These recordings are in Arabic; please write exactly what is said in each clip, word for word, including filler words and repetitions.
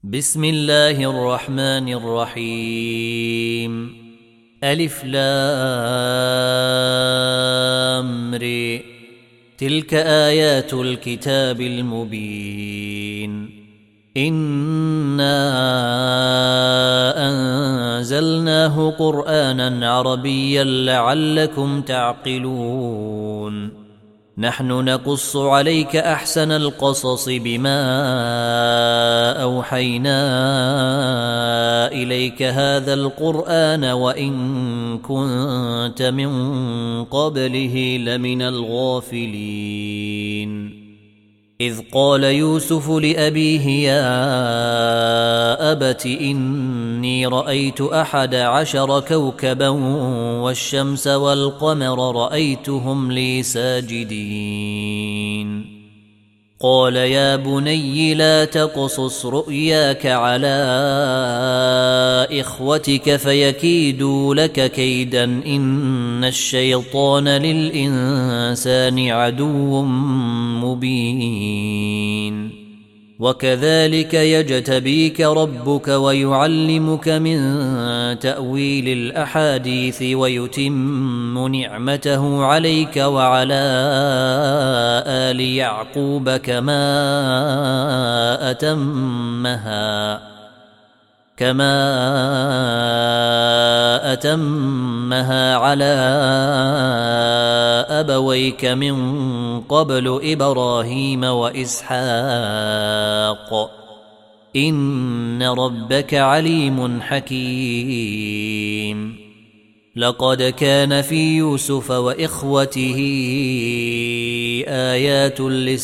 بسم الله الرحمن الرحيم. ألف لام ر. تلك آيات الكتاب المبين. إنا أنزلناه قرآنا عربيا لعلكم تعقلون. نحن نقص عليك أحسن القصص بما أوحينا إليك هذا القرآن وإن كنت من قبله لمن الغافلين. إذ قال يوسف لأبيه يا أبت إني رأيت أحد عشر كوكبا والشمس والقمر رأيتهم لي ساجدين. قال يا بني لا تقصص رؤياك على إخوتك فيكيدوا لك كيدا إن الشيطان للإنسان عدو مبين. وكذلك يجتبيك ربك ويعلمك من تأويل الأحاديث ويتم نعمته عليك وعلى آل يعقوب كما أتمها كما أتمها على أبويك من قبل إبراهيم وإسحاق إن ربك عليم حكيم. لقد كان في يوسف وإخوته آيات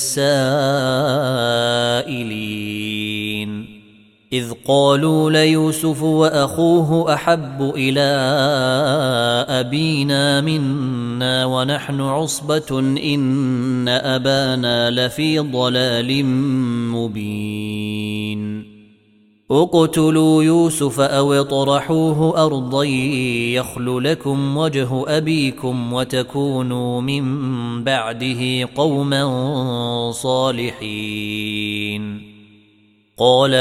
للسائلين إذ قالوا ليوسف وأخوه أحب إلى أبينا منا ونحن عصبة إن أبانا لفي ضلال مبين. اقتلوا يوسف أو اطرحوه أرضا يخل لكم وجه أبيكم وتكونوا من بعده قوما صالحين. قال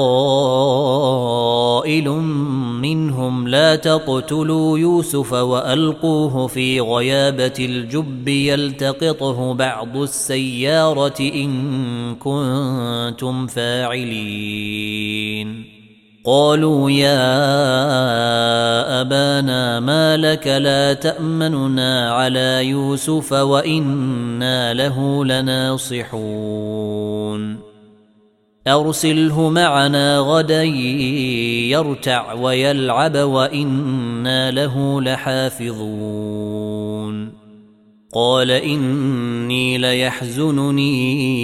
قائل منهم لا تقتلوا يوسف وألقوه في غيابة الجب يلتقطه بعض السيارة إن كنتم فاعلين. قالوا يا أبانا ما لك لا تأمننا على يوسف وإنا له لناصحون. أرسله معنا غدا يرتع ويلعب وإنا له لحافظون. قال إني ليحزنني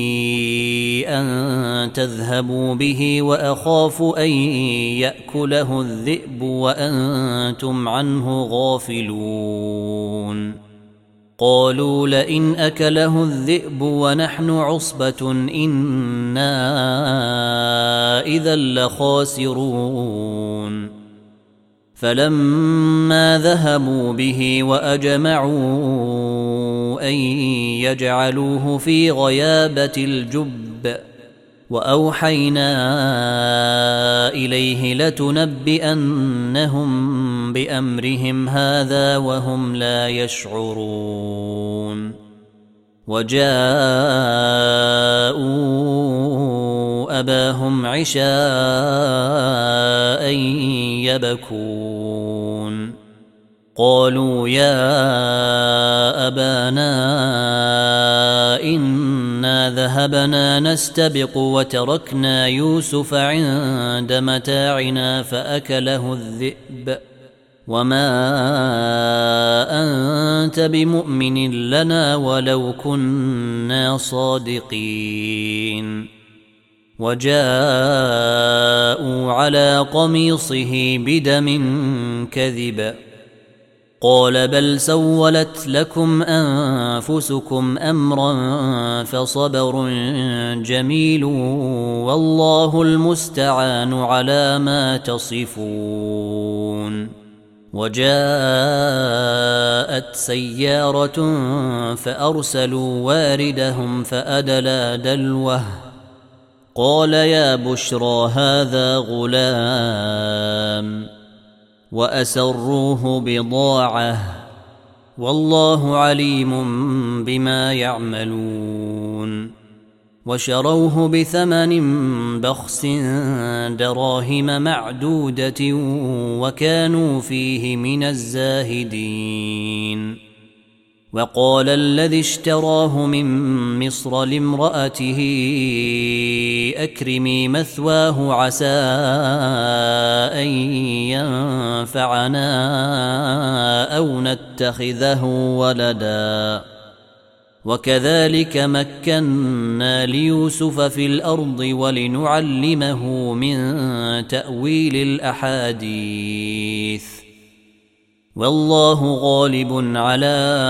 أن تذهبوا به وأخاف أن يأكله الذئب وأنتم عنه غافلون. قالوا لئن أكله الذئب ونحن عصبة إنا إذا لخاسرون. فلما ذهبوا به وأجمعوا أن يجعلوه في غيابة الجب وأوحينا إليه لتنبئنهم بأمرهم هذا وهم لا يشعرون. وجاءوا أباهم عشاء يبكون. قالوا يا أبانا إنا ذهبنا نستبق وتركنا يوسف عند متاعنا فأكله الذئب وما أنت بمؤمن لنا ولو كنا صادقين. وجاءوا على قميصه بدم كذب. قال بل سولت لكم أنفسكم أمرا فصبر جميل والله المستعان على ما تصفون. وجاءت سيارة فأرسلوا واردهم فأدلى دلوه قال يا بشرى هذا غلام وأسروه بضاعة والله عليم بما يعملون وشروه بثمن بخس دراهم معدودة وكانوا فيه من الزاهدين. وقال الذي اشتراه من مصر لامرأته أكرمي مثواه عسى أن ينفعنا أو نتخذه ولدا وكذلك مكنا ليوسف في الأرض ولنعلمه من تأويل الأحاديث والله غالب على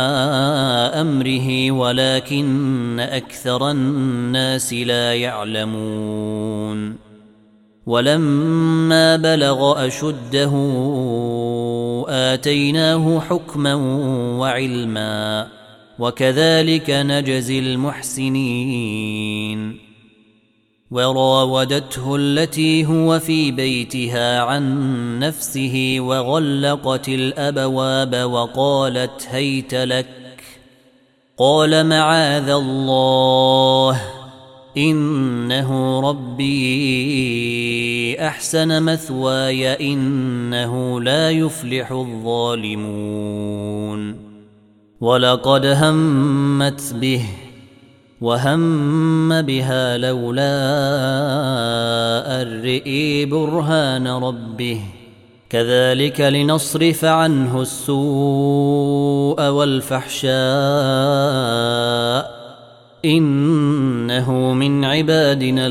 أمره ولكن أكثر الناس لا يعلمون. ولما بلغ أشده آتيناه حكما وعلما وكذلك نجزي المحسنين. وراودته التي هو في بيتها عن نفسه وغلقت الأبواب وقالت هيت لك قال معاذ الله إنه ربي أحسن مثواي إنه لا يفلح الظالمون. ولقد همت به وهم بها لولا أن رئي برهان ربه كذلك لنصرف عنه السوء والفحشاء إنه من عبادنا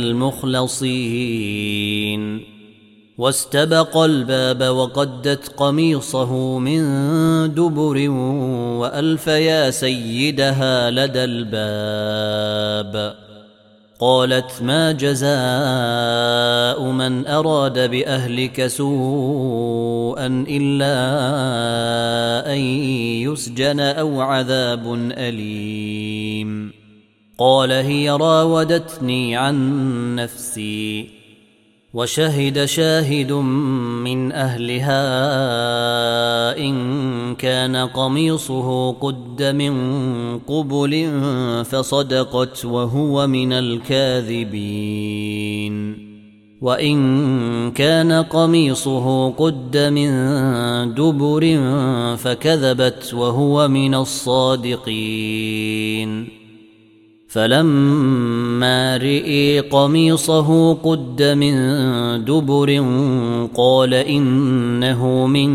المخلصين. واستبق الباب وقدت قميصه من دبر وألف يا سيدها لدى الباب. قالت ما جزاء من أراد بأهلك سوءا إلا أن يسجن أو عذاب أليم. قال هي راودتني عن نفسي وشهد شاهد من أهلها إن كان قميصه قد من قبل فصدقت وهو من الكاذبين وإن كان قميصه قد من دبر فكذبت وهو من الصادقين. فلما رئي قميصه قد من دبر قال إنه من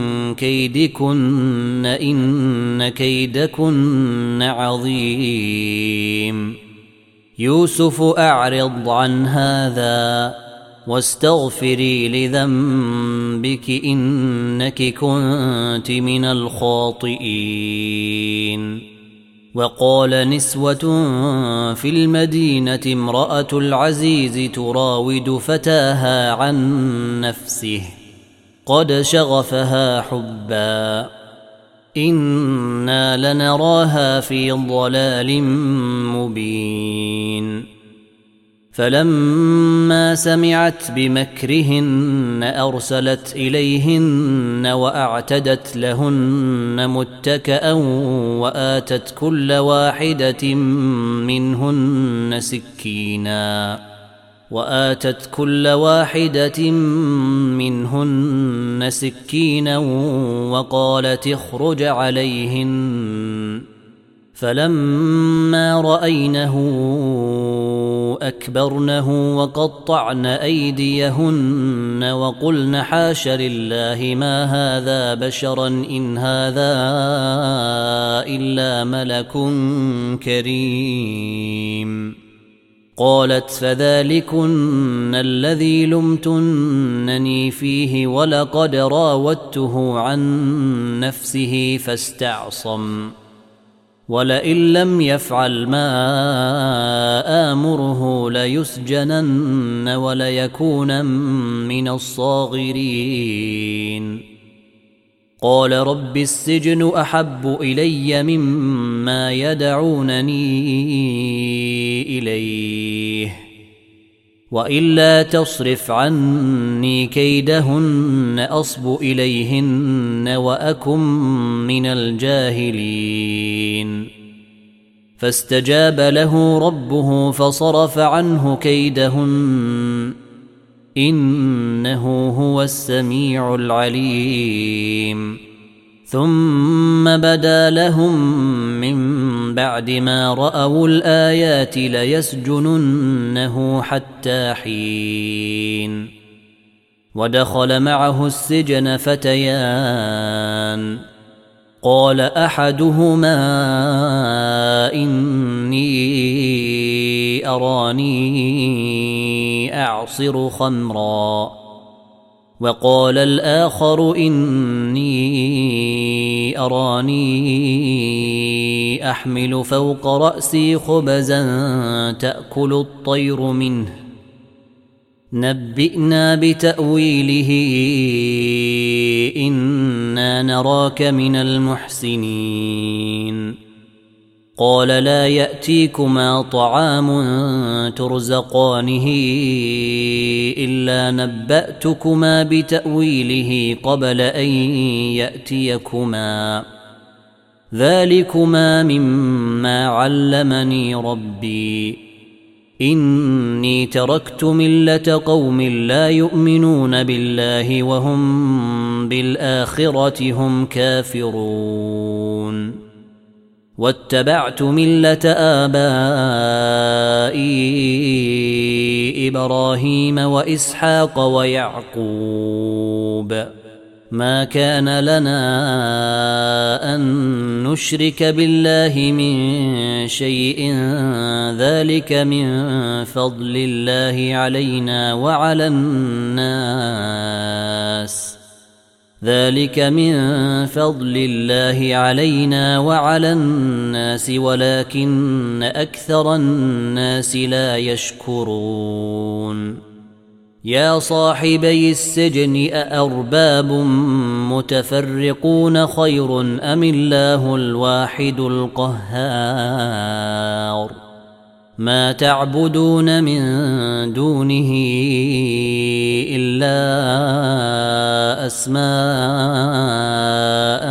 كيدكن إن كيدكن عظيم. يوسف أعرض عن هذا واستغفري لذنبك إنك كنت من الخاطئين. وقال نسوة في المدينة امرأة العزيز تراود فتاها عن نفسه قد شغفها حبا إنا لنراها في ضلال مبين. فلما سمعت بمكرهن أرسلت إليهن وأعتدت لهن متكأ وآتت كل واحدة منهن سكينا وآتت كل واحدة منهن سكينا وقالت اخرج عليهن. فلما رأينه أكبرنه وقطعن أيديهن وقلن حاش لله ما هذا بشرا إن هذا إلا ملك كريم. قالت فذلكن الذي لمتنني فيه ولقد راودته عن نفسه فاستعصم ولئن لم يفعل ما آمره ليسجنن وليكون من الصاغرين. قال رب السجن أحب إلي مما يدعونني إليه وإلا تصرف عني كيدهن أصب إليهن وأكن من الجاهلين فاستجاب له ربه فصرف عنه كيدهن إنه هو السميع العليم ثم بدا لهم من بعد ما رأوا الآيات ليسجننه حتى حين ودخل معه السجن فتيان قال أحدهما إني أراني أعصر خمرا وقال الآخر إني أراني أحمل فوق رأسي خبزا تأكل الطير منه نبئنا بتأويله إنا نراك من المحسنين قال لا يأتيكما طعام ترزقانه إلا نبأتكما بتأويله قبل أن يأتيكما ذلكما مما علمني ربي إني تركت ملة قوم لا يؤمنون بالله وهم بالآخرة هم كافرون واتبعت ملة آبائي إبراهيم وإسحاق ويعقوب ما كان لنا أن نشرك بالله من شيء ذلك من فضل الله علينا وعلى الناس ذلك من فضل الله علينا وعلى الناس ولكن أكثر الناس لا يشكرون يا صاحبي السجن أأرباب متفرقون خير أم الله الواحد القهار ما تعبدون من دونه إلا أسماء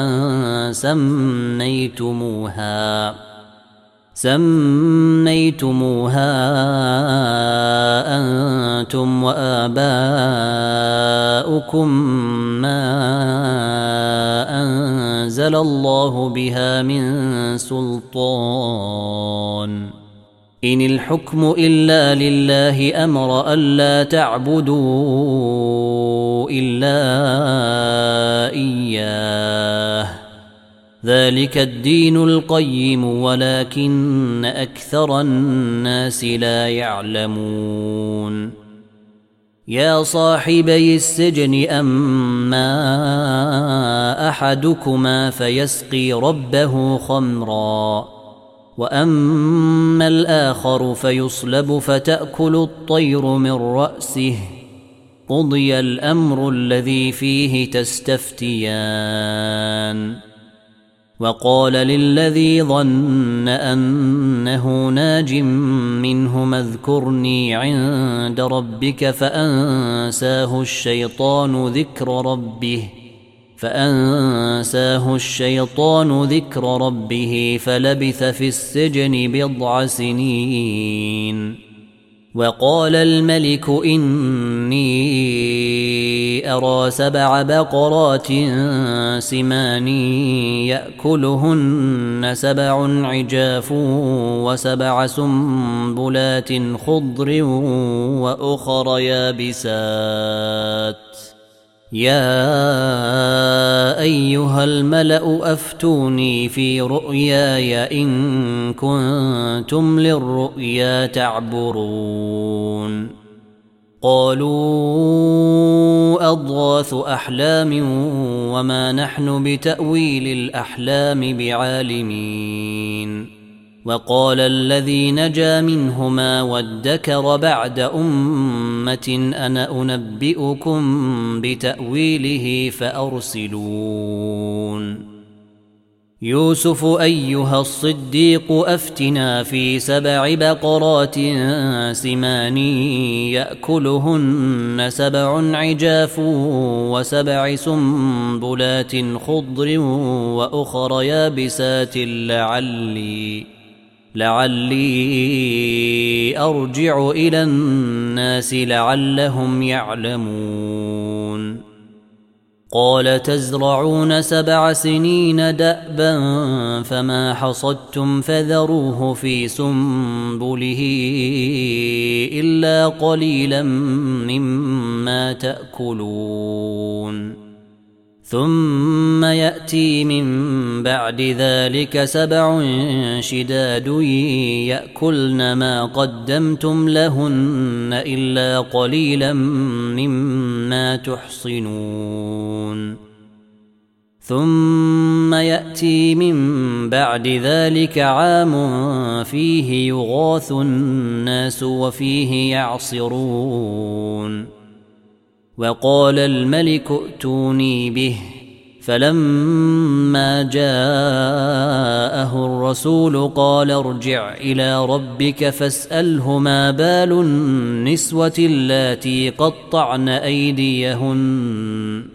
سميتموها سميتموها أنتم وآباؤكم ما أنزل الله بها من سلطان إن الحكم إلا لله أمر ألا تعبدوا إلا إياه ذلك الدين القيم ولكن أكثر الناس لا يعلمون يا صاحبي السجن أما أحدكما فيسقي ربه خمرا وأما الآخر فيصلب فتأكل الطير من رأسه قضي الأمر الذي فيه تستفتيان وقال للذي ظن أنه ناج منهما اذكرني عند ربك فأنساه الشيطان ذكر ربه فأنساه الشيطان ذكر ربه فلبث في السجن بضع سنين وقال الملك إني أرى سبع بقرات سمان يأكلهن سبع عجاف وسبع سنبلات خضر وأخر يابسات يا أيها الملأ أفتوني في رؤياي إن كنتم للرؤيا تعبرون قالوا أضغاث أحلام وما نحن بتأويل الأحلام بعالمين وقال الذي نجا منهما وادكر بعد أمة أنا أنبئكم بتأويله فأرسلون يوسف أيها الصديق أفتنا في سبع بقرات سمان يأكلهن سبع عجاف وسبع سنبلات خضر وأخر يابسات لعلي لعلي أرجع إلى الناس لعلهم يعلمون قال تزرعون سبع سنين دأبا فما حصدتم فذروه في سنبله إلا قليلا مما تأكلون ثم يأتي من بعد ذلك سبع شداد يأكلن ما قدمتم لهن إلا قليلا مما تحصنون ثم يأتي من بعد ذلك عام فيه يغاث الناس وفيه يعصرون وقال الملك ائتوني به فلما جاءه الرسول قال ارجع إلى ربك فاسأله ما بال النسوة اللاتي قطعن أيديهن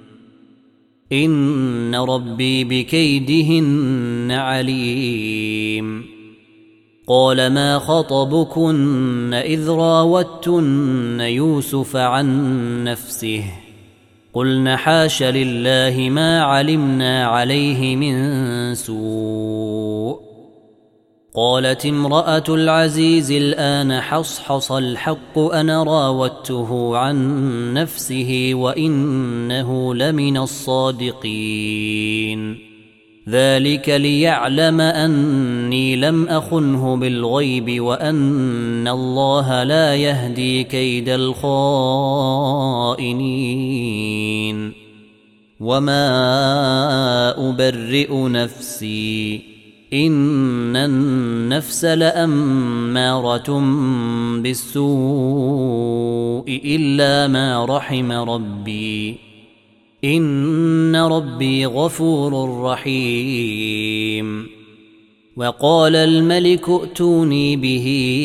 إن ربي بكيدهن عليم قال ما خطبكن إذ راوتن يوسف عن نفسه قلن حاش لله ما علمنا عليه من سوء قالت امرأة العزيز الآن حصحص الحق أنا راودته عن نفسه وإنه لمن الصادقين ذلك ليعلم أني لم أخنه بالغيب وأن الله لا يهدي كيد الخائنين وما أبرئ نفسي إن النفس لأمارة بالسوء إلا ما رحم ربي إن ربي غفور رحيم وقال الملك ائتوني به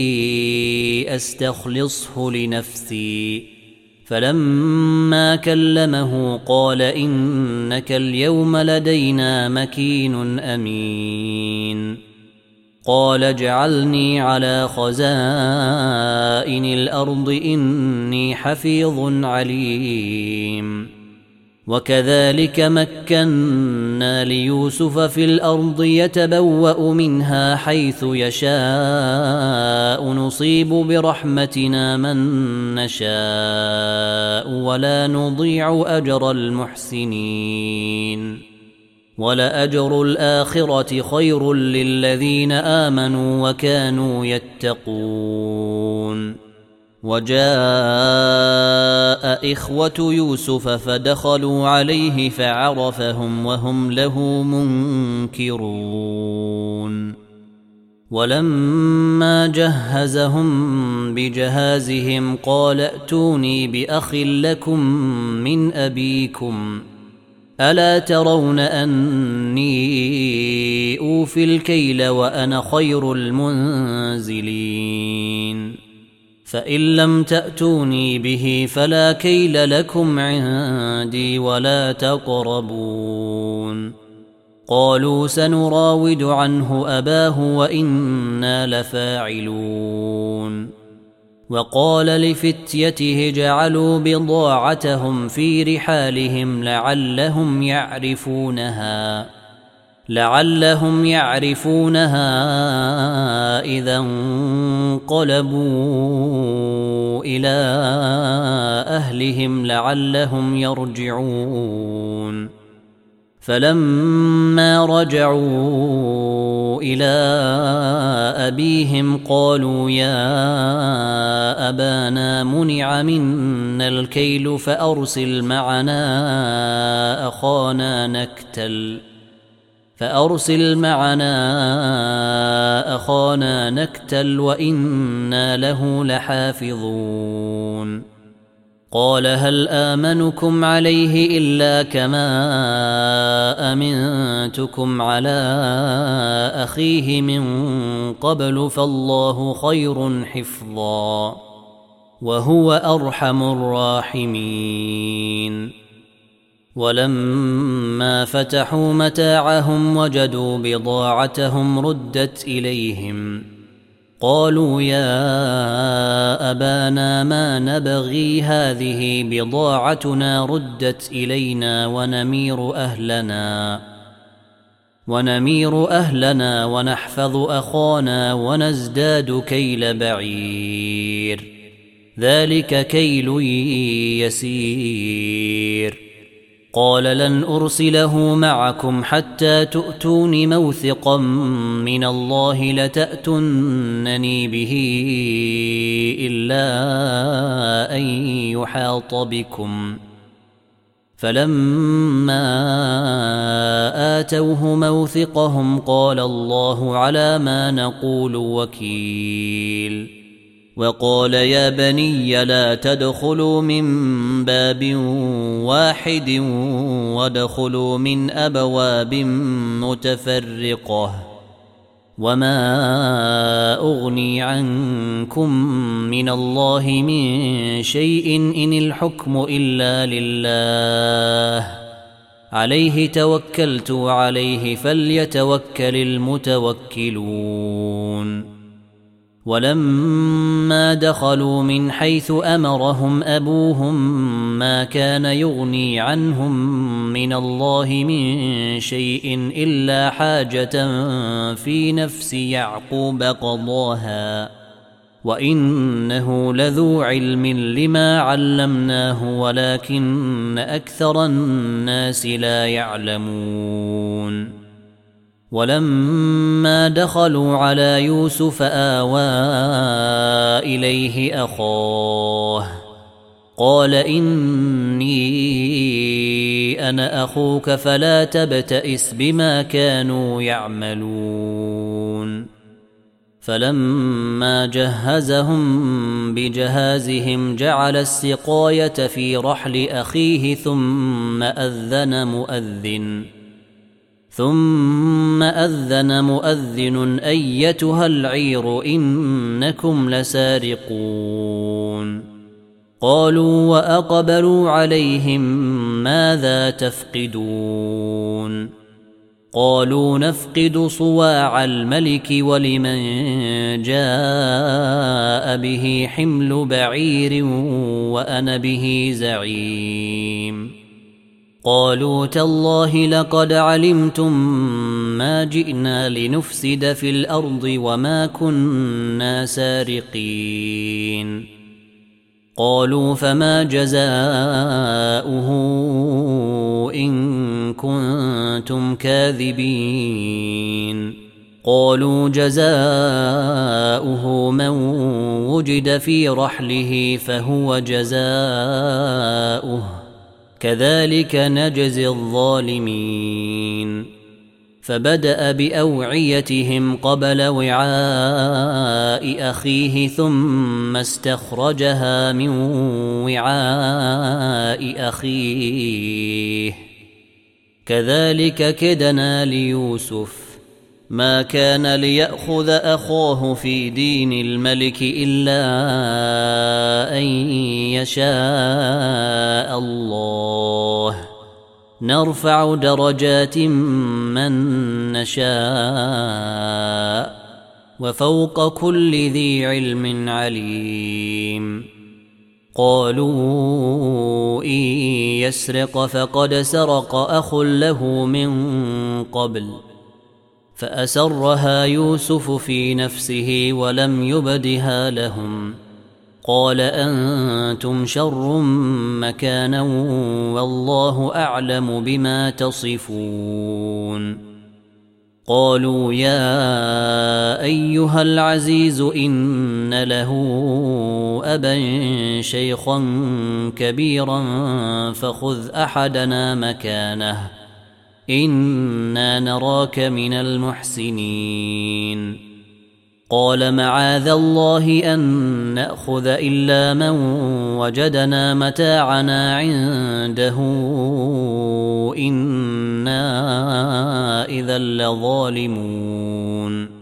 أستخلصه لنفسي فلما كلمه قال إنك اليوم لدينا مكين أمين قال اجعلني على خزائن الأرض إني حفيظ عليم وكذلك مكنا ليوسف في الأرض يتبوأ منها حيث يشاء نصيب برحمتنا من نشاء ولا نضيع أجر المحسنين ولأجر الآخرة خير للذين آمنوا وكانوا يتقون وجاء إخوة يوسف فدخلوا عليه فعرفهم وهم له منكرون ولما جهزهم بجهازهم قال ائتوني بأخ لكم من أبيكم ألا ترون أني أوفي الكيل وأنا خير المنزلين فإن لم تأتوني به فلا كيل لكم عندي ولا تقربون قالوا سنراود عنه أباه وإنا لفاعلون وقال لفتيته جعلوا بضاعتهم في رحالهم لعلهم يعرفونها لعلهم يعرفونها إذا انقلبوا إلى أهلهم لعلهم يرجعون فلما رجعوا إلى أبيهم قالوا يا أبانا منع منا الكيل فأرسل معنا أخانا نكتل فأرسل معنا أخانا نكتل وإنا له لحافظون قال هل آمنكم عليه إلا كما أمنتكم على أخيه من قبل فالله خير حفظا وهو أرحم الراحمين. ولما فتحوا متاعهم وجدوا بضاعتهم ردت إليهم قالوا يا أبانا ما نبغي هذه بضاعتنا ردت إلينا ونمير أهلنا ونمير أهلنا ونحفظ أخانا ونزداد كيل بعير ذلك كيل يسير. قال لن أرسله معكم حتى تؤتون موثقا من الله لتأتونني به إلا أن يحاط بكم. فلما آتوه موثقهم قال الله على ما نقول وكيل. وقال يا بني لا تدخلوا من باب واحد وادخلوا من أبواب متفرقة وما أغني عنكم من الله من شيء إن الحكم إلا لله عليه توكلت عليه فليتوكل المتوكلون. ولما دخلوا من حيث أمرهم أبوهم ما كان يغني عنهم من الله من شيء إلا حاجة في نفس يعقوب قضاها وإنه لذو علم لما علمناه ولكن أكثر الناس لا يعلمون. ولما دخلوا على يوسف آوى إليه أخاه قال إني أنا أخوك فلا تبتئس بما كانوا يعملون. فلما جهزهم بجهازهم جعل السقاية في رحل أخيه ثم أذن مؤذن ثم أذن مؤذن أيتها العير إنكم لسارقون. قالوا وأقبلوا عليهم ماذا تفقدون؟ قالوا نفقد صواع الملك ولمن جاء به حمل بعير وأنا به زعيم. قالوا تالله لقد علمتم ما جئنا لنفسد في الأرض وما كنا سارقين. قالوا فما جزاؤه إن كنتم كاذبين؟ قالوا جزاؤه من وجد في رحله فهو جزاؤه كذلك نجزي الظالمين. فبدأ بأوعيتهم قبل وعاء أخيه ثم استخرجها من وعاء أخيه كذلك كدنا ليوسف ما كان ليأخذ أخاه في دين الملك إلا أن يشاء الله نرفع درجات من نشاء وفوق كل ذي علم عليم. قالوا إن يسرق فقد سرق أخ له من قبل فأسرها يوسف في نفسه ولم يبدها لهم. قال أنتم شر مكانا والله أعلم بما تصفون. قالوا يا أيها العزيز إن له أبا شيخا كبيرا فخذ أحدنا مكانه إنا نراك من المحسنين. قال معاذ الله أن نأخذ إلا من وجدنا متاعنا عنده إنا إذا لظالمون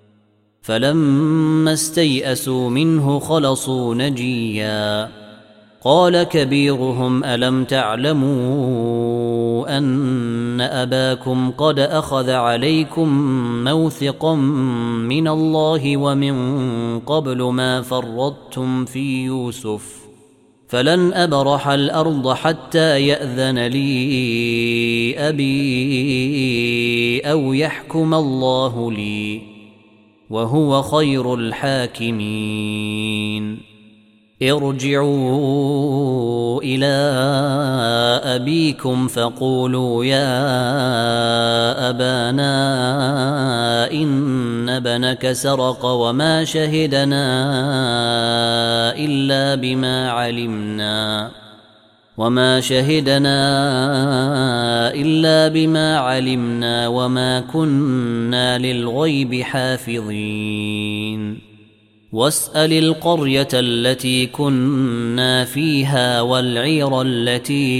فلما استيئسوا منه خلصوا نجيا قال كبيرهم ألم تعلموا أن أباكم قد أخذ عليكم موثقا من الله ومن قبل ما فرطتم في يوسف فلن أبرح الأرض حتى يأذن لي أبي أو يحكم الله لي وهو خير الحاكمين ارجعوا إلى أبيكم فقولوا يا أبانا إن ابنك سرق وما شهدنا إلا بما علمنا وما شهدنا إلا بما علمنا وما كنا للغيب حافظين واسأل القرية التي كنا فيها والعير التي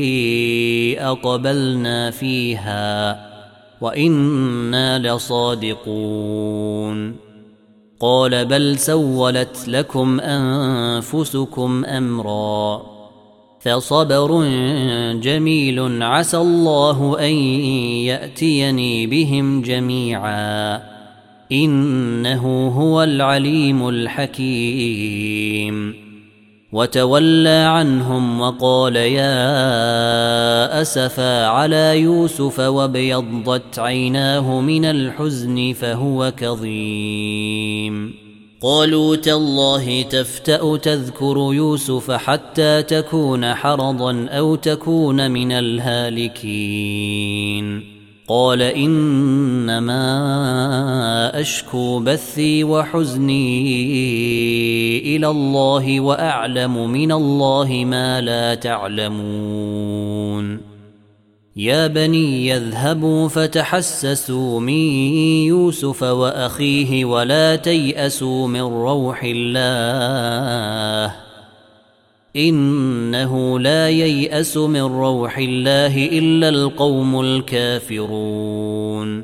أقبلنا فيها وإنا لصادقون قال بل سولت لكم أنفسكم أمرا فصبر جميل عسى الله أن يأتيني بهم جميعا إنه هو العليم الحكيم وتولى عنهم وقال يا أسفا على يوسف وابيضت عيناه من الحزن فهو كظيم قالوا تالله تفتأ تذكر يوسف حتى تكون حرضا أو تكون من الهالكين قال إنما أشكو بثي وحزني إلى الله وأعلم من الله ما لا تعلمون يا بني يذهبوا فتحسسوا من يوسف وأخيه ولا تيأسوا من روح الله إنه لا ييأس من روح الله إلا القوم الكافرون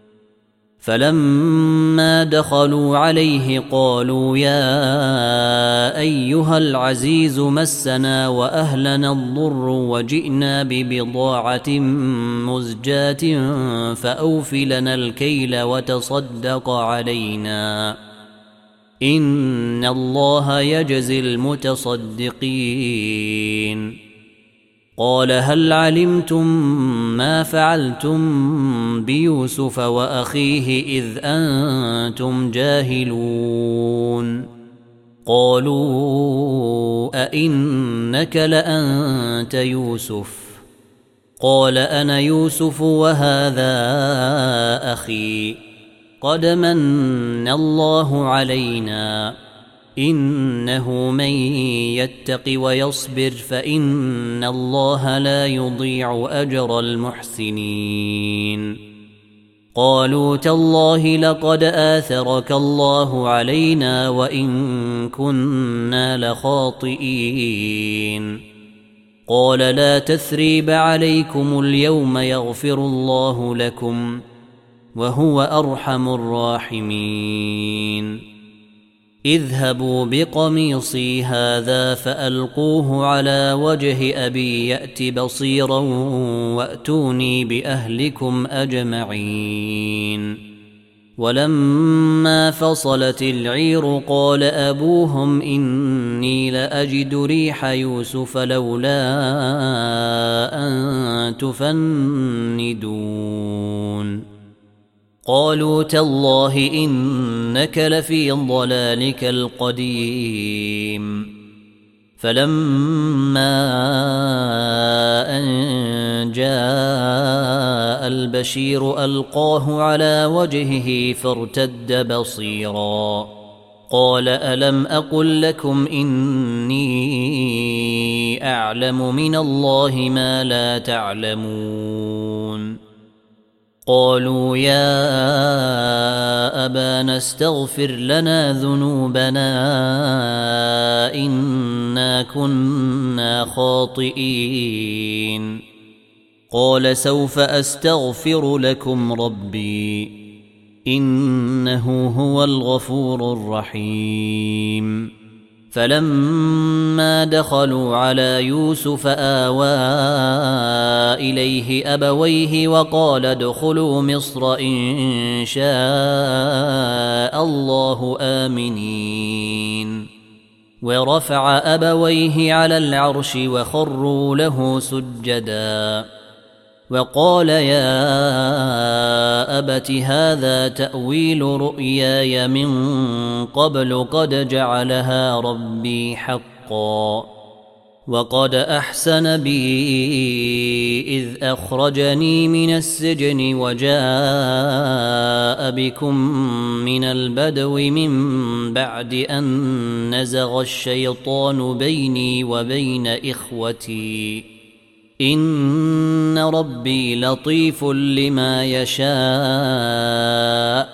فلما دخلوا عليه قالوا يا أيها العزيز مسنا وأهلنا الضر وجئنا ببضاعة مزجاة فأوف لنا الكيل وتصدق علينا إن الله يجزي المتصدقين قال هل علمتم ما فعلتم بيوسف وأخيه إذ أنتم جاهلون قالوا أئنك لأنت يوسف قال أنا يوسف وهذا أخي قد من الله علينا إنه من يتق ويصبر فإن الله لا يضيع أجر المحسنين قالوا تالله لقد آثرك الله علينا وإن كنا لخاطئين قال لا تثريب عليكم اليوم يغفر الله لكم وهو أرحم الراحمين اذهبوا بقميصي هذا فألقوه على وجه أبي يأت بصيرا وأتوني بأهلكم أجمعين ولما فصلت العير قال أبوهم إني لأجد ريح يوسف لولا أن تفندون قالوا تالله إنك لفي ضلالك القديم فلما أن جاء البشير ألقاه على وجهه فارتد بصيرا قال ألم أقل لكم إني أعلم من الله ما لا تعلمون قالوا يا أبانا استغفر لنا ذنوبنا إنا كنا خاطئين قال سوف أستغفر لكم ربي إنه هو الغفور الرحيم فلما دخلوا على يوسف آوى إليه أبويه وقال ادخلوا مصر إن شاء الله آمنين ورفع أبويه على العرش وخروا له سجدا وقال يا أبت هذا تأويل رؤياي من قبل قد جعلها ربي حقا وقد أحسن بي إذ أخرجني من السجن وجاء بكم من البدو من بعد أن نزغ الشيطان بيني وبين إخوتي إن ربي لطيف لما يشاء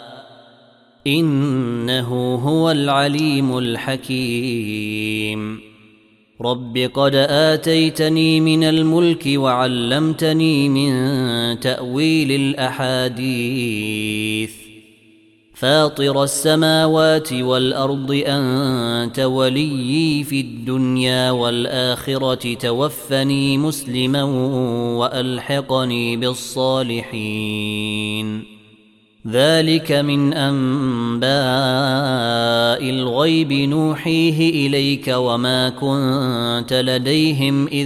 إنه هو العليم الحكيم رب قد آتيتني من الملك وعلمتني من تأويل الأحاديث فاطر السماوات والأرض أنت وليي في الدنيا والآخرة توفني مسلما وألحقني بالصالحين ذلك من أنباء الغيب نوحيه إليك وما كنت لديهم إذ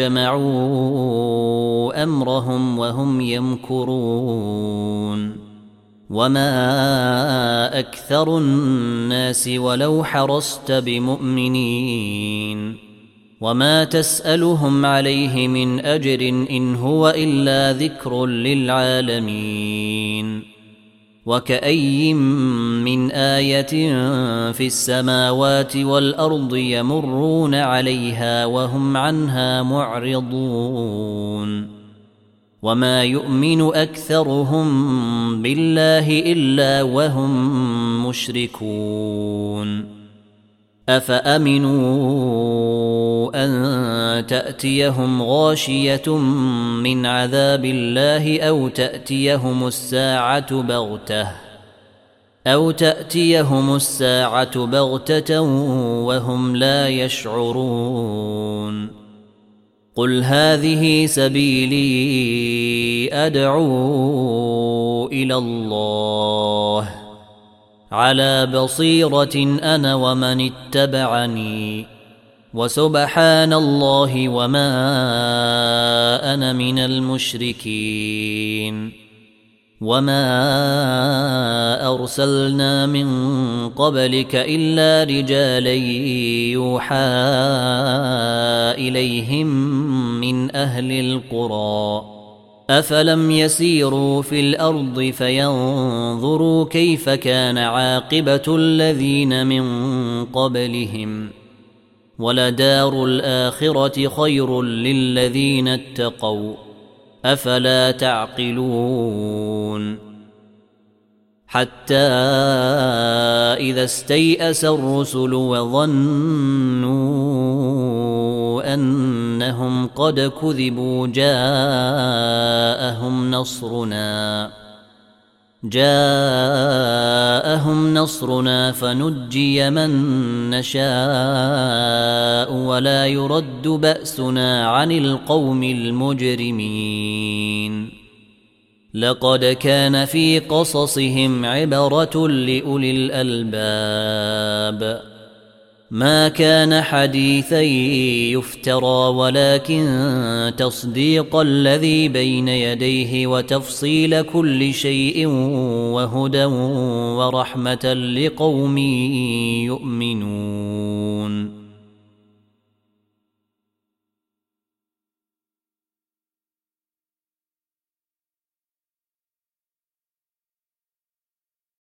أجمعوا أمرهم وهم يمكرون وما أكثر الناس ولو حرصت بمؤمنين وما تسألهم عليه من أجر إن هو إلا ذكر للعالمين وكأي من آية في السماوات والأرض يمرون عليها وهم عنها معرضون وما يؤمن أكثرهم بالله إلا وهم مشركون أفأمنوا أن تأتيهم غاشية من عذاب الله أو تأتيهم الساعة بغتة أو تأتيهم الساعة بغتة وهم لا يشعرون قل هذه سبيلي أدعو إلى الله على بصيرة أنا ومن اتبعني وسبحان الله وما أنا من المشركين وما أرسلنا من قبلك إلا رجالا يوحى إليهم من أهل القرى أفلم يسيروا في الأرض فينظروا كيف كان عاقبة الذين من قبلهم ولدار الآخرة خير للذين اتقوا أفلا تعقلون حتى إذا استيأس الرسل وظنوا أنهم قد كذبوا جاءهم نصرنا جاءهم نصرنا فنجي من نشاء ولا يرد بأسنا عن القوم المجرمين لقد كان في قصصهم عبرة لأولي الألباب ما كان حديثا يفترى ولكن تصديق الذي بين يديه وتفصيل كل شيء وهدى ورحمة لقوم يؤمنون